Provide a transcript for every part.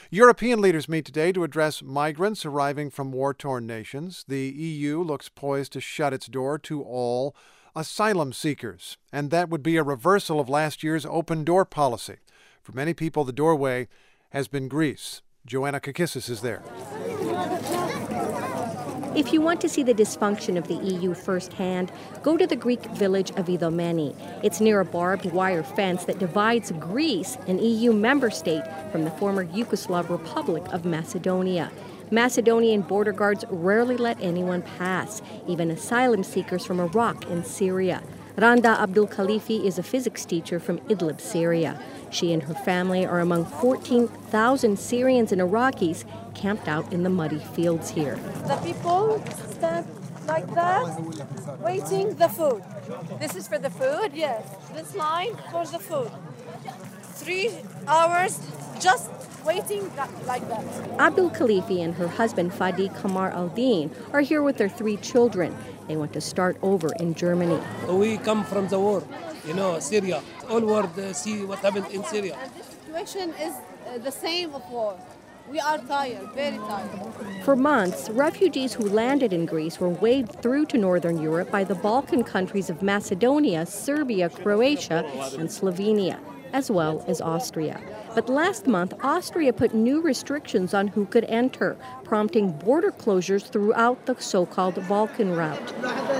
European leaders meet today to address migrants arriving from war-torn nations. The EU looks poised to shut its door to all asylum seekers, and that would be a reversal of last year's open-door policy. For many people, the doorway has been Greece. Joanna Kakissis is there. If you want to see the dysfunction of the EU firsthand, go to the Greek village of Idomeni. It's near a barbed wire fence that divides Greece, an EU member state, from the former Yugoslav Republic of Macedonia. Macedonian border guards rarely let anyone pass, even asylum seekers from Iraq and Syria. Randa Abdul Khalifi is a physics teacher from Idlib, Syria. She and her family are among 14,000 Syrians and Iraqis camped out in the muddy fields here. The people stand like that, waiting the food. This is for the food? Yes. This line for the food. 3 hours just waiting like that. Abdul Khalifi and her husband Fadi Kamar al-Din are here with their 3 children. They want to start over in Germany. We come from the war, Syria. All world see what happened in Syria. And this situation is the same of war. We are tired, very tired. For months, refugees who landed in Greece were waved through to Northern Europe by the Balkan countries of Macedonia, Serbia, Croatia, and Slovenia, as well as Austria. But last month, Austria put new restrictions on who could enter, prompting border closures throughout the so-called Balkan route.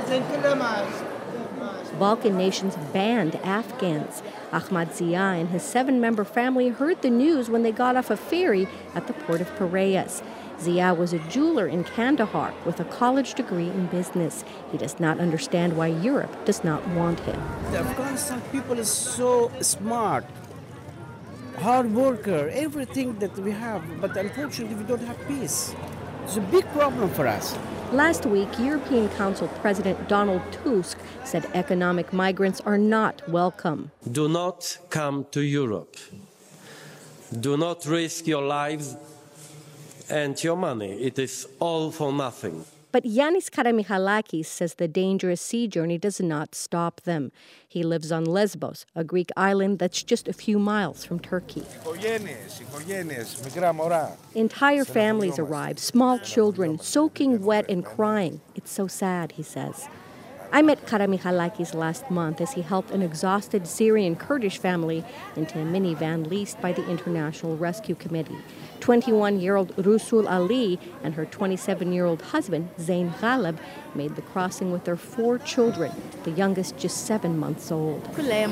Balkan nations banned Afghans. Ahmad Zia and his 7-member family heard the news when they got off a ferry at the port of Piraeus. Zia was a jeweler in Kandahar with a college degree in business. He does not understand why Europe does not want him. The Afghanistan people is so smart, hard worker, everything that we have, but unfortunately we don't have peace. It's a big problem for us. Last week, European Council President Donald Tusk said economic migrants are not welcome. Do not come to Europe. Do not risk your lives and your money. It is all for nothing. But Yanis Karamichalakis says the dangerous sea journey does not stop them. He lives on Lesbos, a Greek island that's just a few miles from Turkey. Entire families arrive, small children, soaking wet and crying. It's so sad, he says. I met Karamichalakis last month as he helped an exhausted Syrian Kurdish family into a minivan leased by the International Rescue Committee. 21-year-old Rusul Ali and her 27-year-old husband, Zain Ghalib, made the crossing with their 4 children, the youngest just 7 months old. We're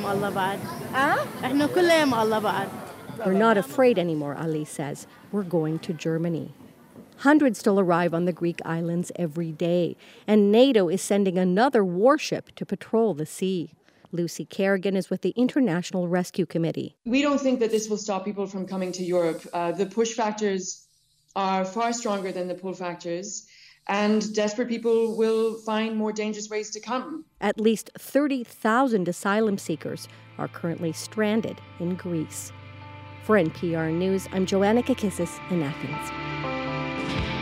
not afraid anymore, Ali says. We're going to Germany. Hundreds still arrive on the Greek islands every day, and NATO is sending another warship to patrol the sea. Lucy Kerrigan is with the International Rescue Committee. We don't think that this will stop people from coming to Europe. The push factors are far stronger than the pull factors, and desperate people will find more dangerous ways to come. At least 30,000 asylum seekers are currently stranded in Greece. For NPR News, I'm Joanna Kakissis in Athens.